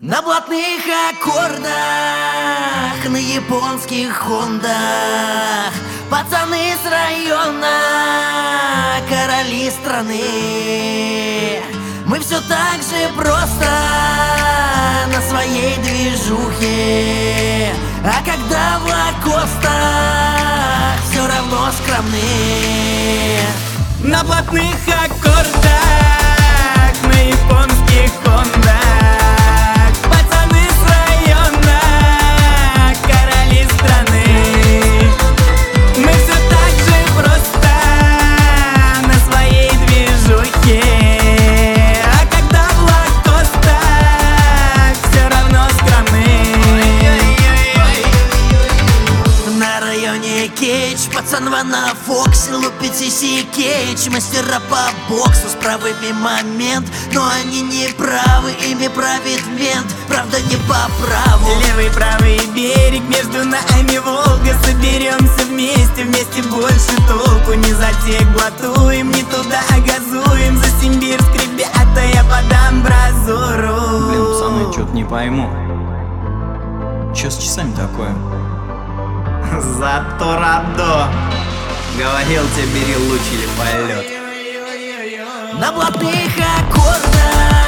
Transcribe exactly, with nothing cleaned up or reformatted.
На блатных аккордах, на японских хондах, пацаны с района, короли страны. Мы все так же просто на своей движухе, а когда в лакостах, все равно скромны. На блатных аккордах, на японских хондах, пацаны с района, короли страны. Мы все так же просто на своей движухе, а когда в лакостах, все равно скромны. На районе Кейдж, пацанва на Фоксе лупит Сиси Кейдж. Мастера по боксу с правыми момент, но они не правы, ими правит мент, правда не по праву. Левый, правый берег, между нами Волга. Соберемся вместе, вместе больше толку. Не затек блатуем, не туда газуем. За Симбирск, ребята, я подам бразуру. Блин, пацаны, чё-то не пойму. Чё с часами такое? Зато Радо говорил тебе, бери луч или полет. На блатных аккордах,